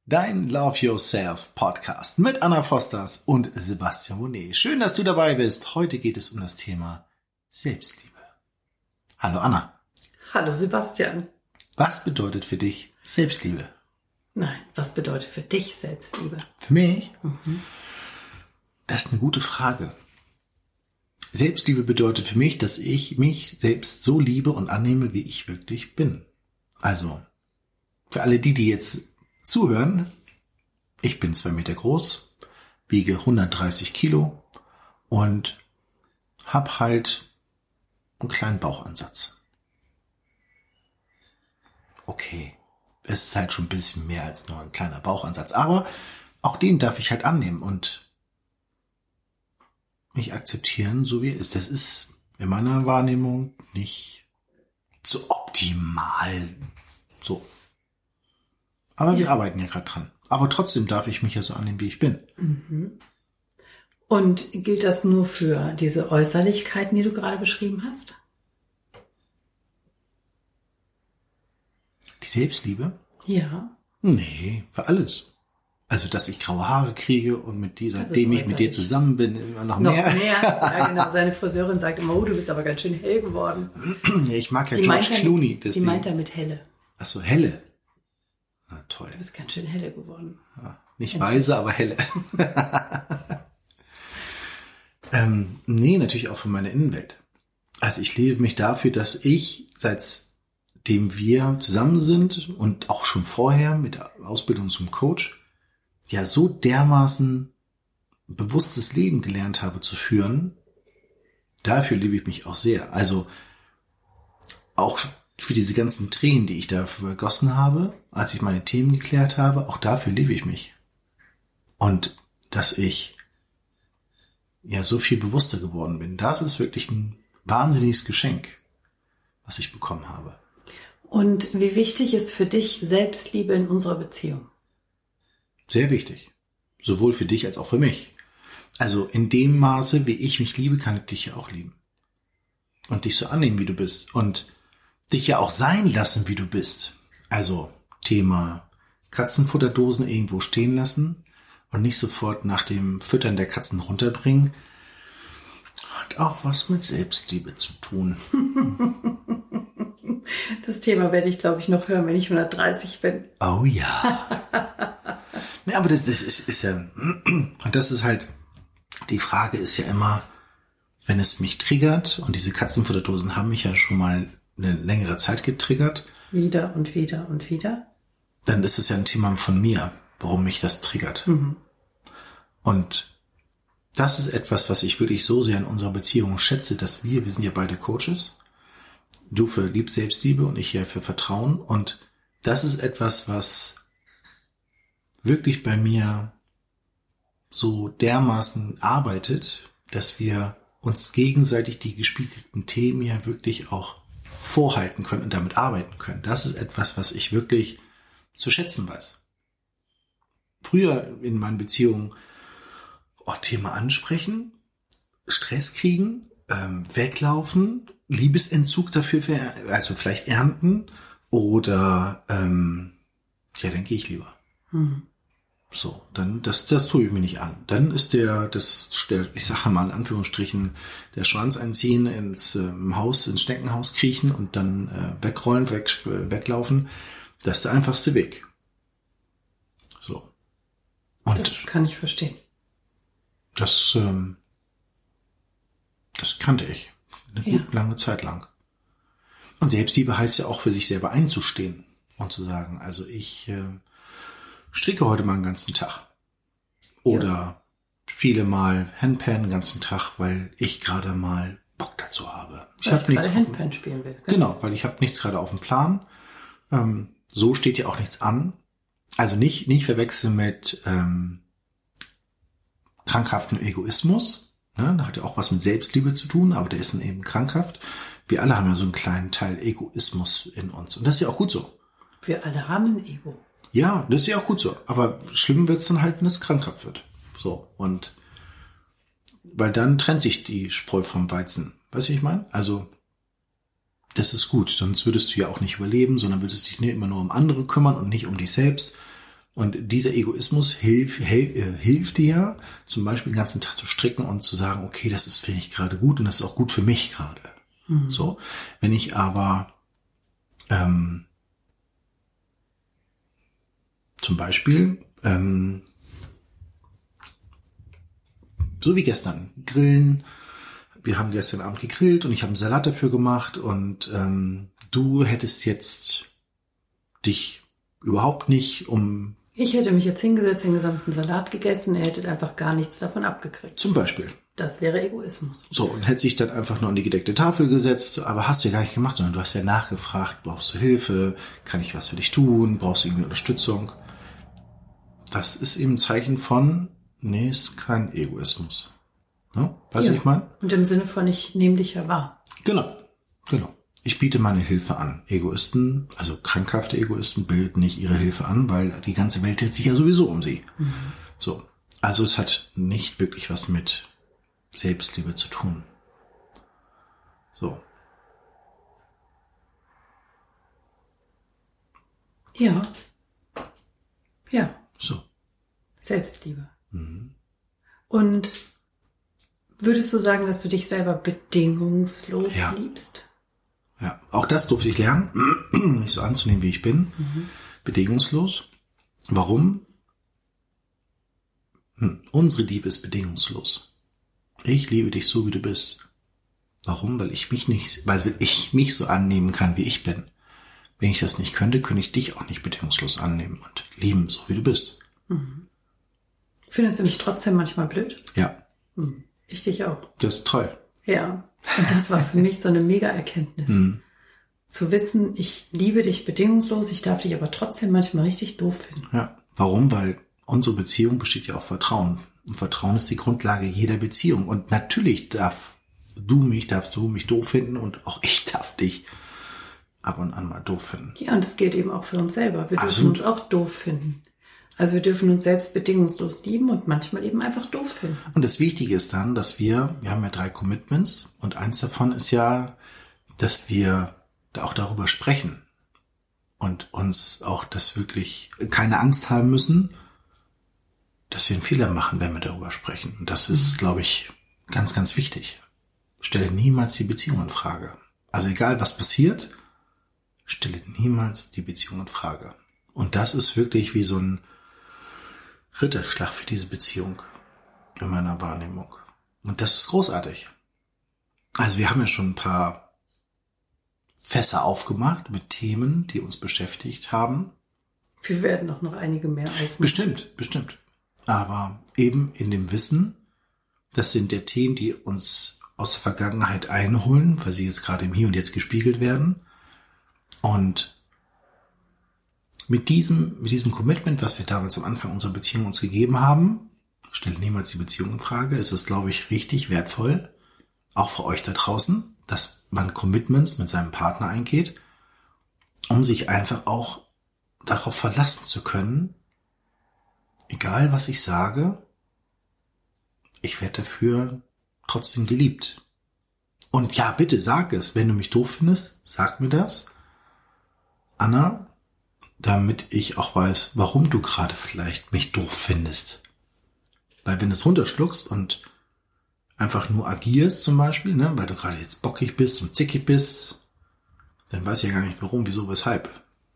Dein Love Yourself Podcast mit Anna Fosters und Sebastian Monet. Schön, dass du dabei bist. Heute geht es um das Thema Selbstliebe. Hallo Anna. Hallo Sebastian. Was bedeutet für dich Selbstliebe? Nein, was bedeutet für dich Selbstliebe? Für mich? Das ist eine gute Frage. Selbstliebe bedeutet für mich, dass ich mich selbst so liebe und annehme, wie ich wirklich bin. Also, für alle die jetzt zuhören, ich bin 2 Meter groß, wiege 130 Kilo und habe halt einen kleinen Bauchansatz. Okay, es ist halt schon ein bisschen mehr als nur ein kleiner Bauchansatz, aber auch den darf ich halt annehmen und mich akzeptieren, so wie er ist. Das ist in meiner Wahrnehmung nicht so optimal so. Aber wir arbeiten ja gerade dran. Aber trotzdem darf ich mich ja so annehmen, wie ich bin. Und gilt das nur für diese Äußerlichkeiten, die du gerade beschrieben hast? Die Selbstliebe? Ja. Nee, für alles. Also, dass ich graue Haare kriege und seitdem ich mit dir zusammen bin, immer noch mehr. Ja, genau. Seine Friseurin sagt immer, oh, du bist aber ganz schön hell geworden. Ja, ich mag ja George Clooney. Sie meint damit helle. Ach so, helle. Na toll. Du bist ganz schön helle geworden. Ja, nicht weise, aber helle. Nee, natürlich auch für meine Innenwelt. Also ich liebe mich dafür, dass ich, seitdem wir zusammen sind und auch schon vorher mit der Ausbildung zum Coach, ja so dermaßen bewusstes Leben gelernt habe zu führen. Dafür liebe ich mich auch sehr. Also auch für diese ganzen Tränen, die ich da vergossen habe, als ich meine Themen geklärt habe, auch dafür liebe ich mich. Und dass ich ja so viel bewusster geworden bin, das ist wirklich ein wahnsinniges Geschenk, was ich bekommen habe. Und wie wichtig ist für dich Selbstliebe in unserer Beziehung? Sehr wichtig. Sowohl für dich als auch für mich. Also in dem Maße, wie ich mich liebe, kann ich dich ja auch lieben. Und dich so annehmen, wie du bist. Und dich ja auch sein lassen, wie du bist. Also Thema Katzenfutterdosen irgendwo stehen lassen und nicht sofort nach dem Füttern der Katzen runterbringen. Hat auch was mit Selbstliebe zu tun. Das Thema werde ich, glaube ich, noch hören, wenn ich 130 bin. Oh ja. Ja, aber das ist ja, und das ist halt, die Frage ist ja immer, wenn es mich triggert, und diese Katzenfutterdosen haben mich ja schon mal eine längere Zeit getriggert. Wieder und wieder und wieder. Dann ist es ja ein Thema von mir, warum mich das triggert. Und das ist etwas, was ich wirklich so sehr in unserer Beziehung schätze, dass wir sind ja beide Coaches. Du für Selbstliebe und ich ja für Vertrauen. Und das ist etwas, was wirklich bei mir so dermaßen arbeitet, dass wir uns gegenseitig die gespiegelten Themen ja wirklich auch vorhalten können und damit arbeiten können. Das ist etwas, was ich wirklich zu schätzen weiß. Früher in meinen Beziehungen Thema ansprechen, Stress kriegen, weglaufen, Liebesentzug dafür, also vielleicht ernten oder dann gehe ich lieber. So, dann das tue ich mir nicht an. Dann ist ich sage mal in Anführungsstrichen, der Schwanz einziehen ins Schneckenhaus kriechen und dann wegrollen, weglaufen. Das ist der einfachste Weg. So. Und das kann ich verstehen. Das kannte ich eine gut lange Zeit lang. Und Selbstliebe heißt ja auch für sich selber einzustehen und zu sagen, also ich stricke heute mal einen ganzen Tag. Oder spiele mal Handpan den ganzen Tag, weil ich gerade mal Bock dazu habe. Ich habe nichts Handpan spielen will. Genau, weil ich habe nichts gerade auf dem Plan. So steht ja auch nichts an. Also nicht verwechseln mit krankhaftem Egoismus. Ne? Das hat ja auch was mit Selbstliebe zu tun, aber der ist dann eben krankhaft. Wir alle haben ja so einen kleinen Teil Egoismus in uns. Und das ist ja auch gut so. Wir alle haben ein Ego. Ja, das ist ja auch gut so. Aber schlimm wird's dann halt, wenn es krankhaft wird. So, und weil dann trennt sich die Spreu vom Weizen. Weißt du, wie ich meine? Also, das ist gut. Sonst würdest du ja auch nicht überleben, sondern würdest dich immer nur um andere kümmern und nicht um dich selbst. Und dieser Egoismus hilft dir, zum Beispiel den ganzen Tag zu stricken und zu sagen, okay, das ist, finde ich, gerade gut und das ist auch gut für mich gerade. So, wenn ich aber zum Beispiel so wie gestern, grillen. Wir haben gestern Abend gegrillt und ich habe einen Salat dafür gemacht und du hättest jetzt dich überhaupt nicht um... Ich hätte mich jetzt hingesetzt, den gesamten Salat gegessen, ihr hättet einfach gar nichts davon abgekriegt. Zum Beispiel. Das wäre Egoismus. So, und hätte sich dann einfach nur an die gedeckte Tafel gesetzt, aber hast du ja gar nicht gemacht, sondern du hast ja nachgefragt, brauchst du Hilfe, kann ich was für dich tun, brauchst du irgendwie Unterstützung. Das ist eben ein Zeichen von, nee, ist kein Egoismus. Ne? Weißt du, was ich meine? Und im Sinne von, ich nehme dich ja wahr. Genau. Ich biete meine Hilfe an. Egoisten, also krankhafte Egoisten, bilden nicht ihre Hilfe an, weil die ganze Welt dreht sich ja sowieso um sie. So. Also es hat nicht wirklich was mit Selbstliebe zu tun. So. Ja. So. Selbstliebe. Und würdest du sagen, dass du dich selber bedingungslos liebst? Ja, auch das durfte ich lernen, mich so anzunehmen, wie ich bin. Bedingungslos. Warum? Unsere Liebe ist bedingungslos. Ich liebe dich so, wie du bist. Warum? Weil ich mich so annehmen kann, wie ich bin. Wenn ich das nicht könnte ich dich auch nicht bedingungslos annehmen und lieben, so wie du bist. Findest du mich trotzdem manchmal blöd? Ja. Ich dich auch. Das ist toll. Ja. Und das war für mich so eine Mega-Erkenntnis. Zu wissen, ich liebe dich bedingungslos, ich darf dich aber trotzdem manchmal richtig doof finden. Ja. Warum? Weil unsere Beziehung besteht ja auf Vertrauen. Und Vertrauen ist die Grundlage jeder Beziehung. Und natürlich darfst du mich doof finden und auch ich darf dich ab und an mal doof finden. Ja, und das gilt eben auch für uns selber. Wir dürfen uns auch doof finden. Also wir dürfen uns selbst bedingungslos lieben und manchmal eben einfach doof finden. Und das Wichtige ist dann, dass wir haben ja 3 Commitments und eins davon ist ja, dass wir da auch darüber sprechen und uns auch das wirklich keine Angst haben müssen, dass wir einen Fehler machen, wenn wir darüber sprechen. Und das ist, glaube ich, ganz, ganz wichtig. Stelle niemals die Beziehung in Frage. Also egal, was passiert, stelle niemals die Beziehung in Frage. Und das ist wirklich wie so ein Ritterschlag für diese Beziehung in meiner Wahrnehmung. Und das ist großartig. Also wir haben ja schon ein paar Fässer aufgemacht mit Themen, die uns beschäftigt haben. Wir werden auch noch einige mehr aufmachen. Bestimmt. Aber eben in dem Wissen, das sind ja Themen, die uns aus der Vergangenheit einholen, weil sie jetzt gerade im Hier und Jetzt gespiegelt werden. Und mit diesem Commitment, was wir damals am Anfang unserer Beziehung uns gegeben haben, stelle niemals die Beziehung in Frage, ist es, glaube ich, richtig wertvoll, auch für euch da draußen, dass man Commitments mit seinem Partner eingeht, um sich einfach auch darauf verlassen zu können, egal was ich sage, ich werde dafür trotzdem geliebt. Und ja, bitte sag es, wenn du mich doof findest, sag mir das, Anna, damit ich auch weiß, warum du gerade vielleicht mich doof findest. Weil wenn du es runterschluckst und einfach nur agierst zum Beispiel, ne, weil du gerade jetzt bockig bist und zickig bist, dann weiß ich ja gar nicht warum, wieso, weshalb.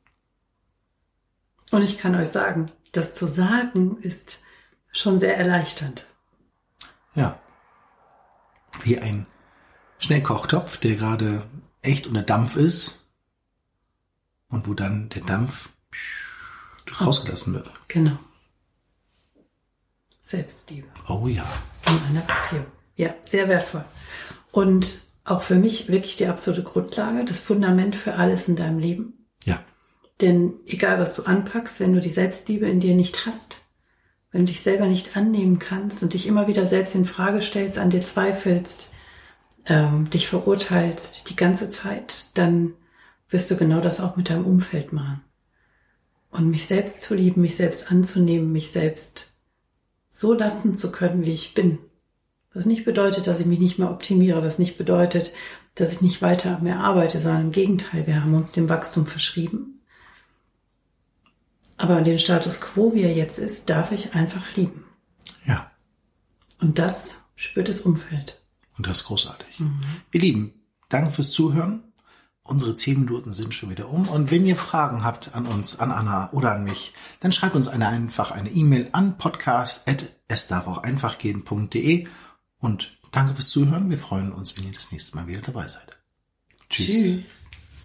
Und ich kann euch sagen, das zu sagen ist schon sehr erleichternd. Ja. Wie ein Schnellkochtopf, der gerade echt unter Dampf ist und wo dann der Dampf rausgelassen wird. Genau. Selbstliebe. Oh ja. In einer Beziehung. Ja, sehr wertvoll. Und auch für mich wirklich die absolute Grundlage, das Fundament für alles in deinem Leben. Ja. Denn egal, was du anpackst, wenn du die Selbstliebe in dir nicht hast, wenn du dich selber nicht annehmen kannst und dich immer wieder selbst in Frage stellst, an dir zweifelst, dich verurteilst die ganze Zeit, dann wirst du genau das auch mit deinem Umfeld machen. Und mich selbst zu lieben, mich selbst anzunehmen, mich selbst so lassen zu können, wie ich bin. Was nicht bedeutet, dass ich mich nicht mehr optimiere, was nicht bedeutet, dass ich nicht weiter mehr arbeite, sondern im Gegenteil, wir haben uns dem Wachstum verschrieben. Aber den Status quo, wie er jetzt ist, darf ich einfach lieben. Ja. Und das spürt das Umfeld. Und das ist großartig. Ihr Lieben, danke fürs Zuhören. Unsere 10 Minuten sind schon wieder um. Und wenn ihr Fragen habt an uns, an Anna oder an mich, dann schreibt uns einfach eine E-Mail an podcast@esdarfaucheinfachgehen.de. Und danke fürs Zuhören. Wir freuen uns, wenn ihr das nächste Mal wieder dabei seid. Tschüss.